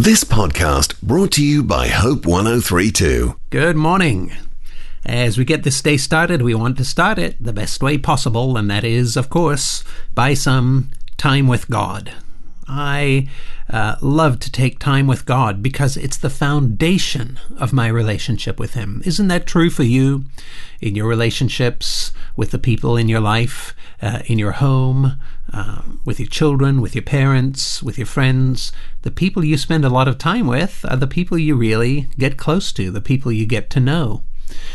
This podcast brought to you by Hope 103.2. Good morning. As we get this day started, we want to start it the best way possible, and that is, of course, by some time with God. I love to take time with God because it's the foundation of my relationship with Him. Isn't that true for you in your relationships with the people in your life, in your home, with your children, with your parents, with your friends? The people you spend a lot of time with are the people you really get close to, the people you get to know.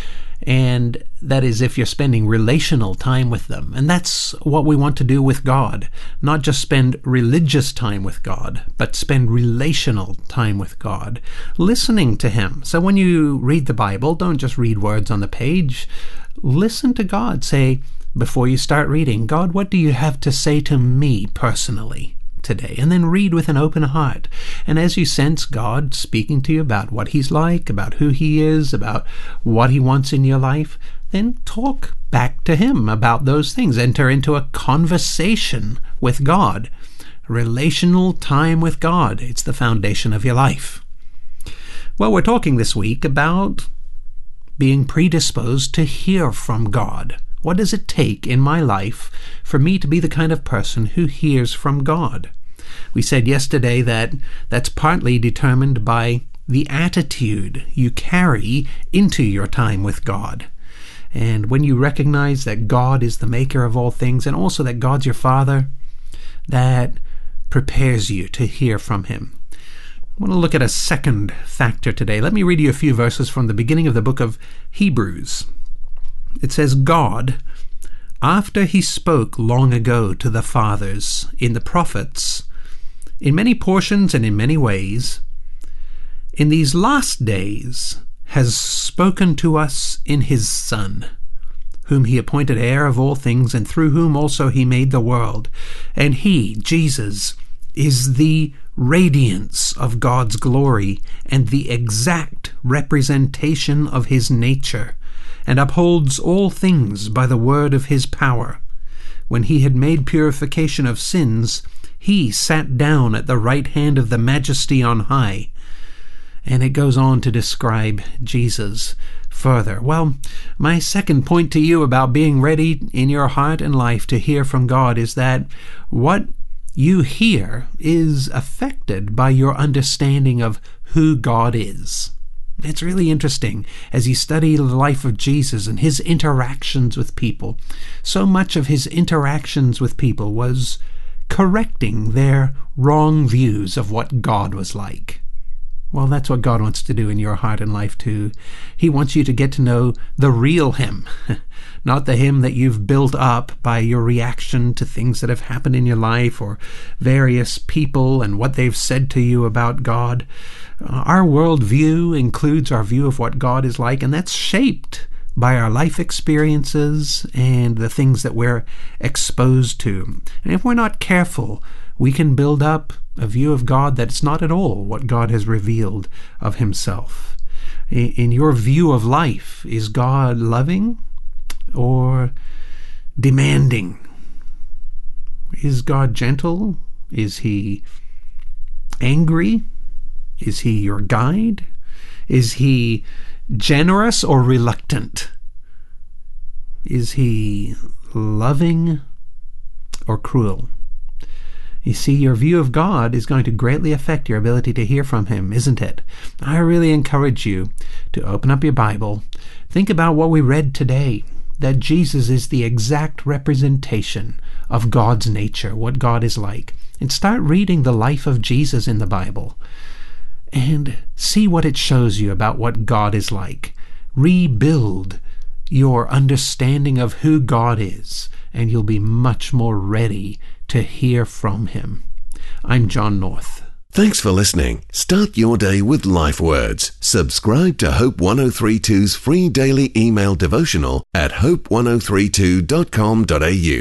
And that is if you're spending relational time with them. And that's what we want to do with God. Not just spend religious time with God, but spend relational time with God, listening to Him. So when you read the Bible, don't just read words on the page. Listen to God. Say, before you start reading, God, what do you have to say to me personally today? And then read with an open heart. And as you sense God speaking to you about what He's like, about who He is, about what He wants in your life, then talk back to Him about those things. Enter into a conversation with God. Relational time with God. It's the foundation of your life. Well, we're talking this week about being predisposed to hear from God. What does it take in my life for me to be the kind of person who hears from God? We said yesterday that that's partly determined by the attitude you carry into your time with God. And when you recognize that God is the maker of all things, and also that God's your Father, that prepares you to hear from Him. I want to look at a second factor today. Let me read you a few verses from the beginning of the book of Hebrews. It says, God, after He spoke long ago to the fathers in the prophets, in many portions and in many ways, in these last days has spoken to us in His Son, whom He appointed heir of all things, and through whom also He made the world. And He, Jesus, is the radiance of God's glory and the exact representation of His nature, and upholds all things by the word of His power. When He had made purification of sins, He sat down at the right hand of the Majesty on high. And it goes on to describe Jesus further. Well, my second point to you about being ready in your heart and life to hear from God is that what you hear is affected by your understanding of who God is. It's really interesting as you study the life of Jesus and His interactions with people. So much of His interactions with people was correcting their wrong views of what God was like. Well, that's what God wants to do in your heart and life too. He wants you to get to know the real Him, not the Him that you've built up by your reaction to things that have happened in your life or various people and what they've said to you about God. Our worldview includes our view of what God is like, and that's shaped by our life experiences and the things that we're exposed to. And if we're not careful, we can build up a view of God that's not at all what God has revealed of Himself. In your view of life, is God loving or demanding? Is God gentle? Is He angry? Is He your guide? Is He generous or reluctant? Is He loving or cruel? You see, your view of God is going to greatly affect your ability to hear from Him, isn't it? I really encourage you to open up your Bible. Think about what we read today, that Jesus is the exact representation of God's nature, what God is like. And start reading the life of Jesus in the Bible and see what it shows you about what God is like. Rebuild your understanding of who God is, and you'll be much more ready to hear from Him. I'm John North. Thanks for listening. Start your day with Life Words. Subscribe to Hope 103.2's free daily email devotional at hope1032.com.au.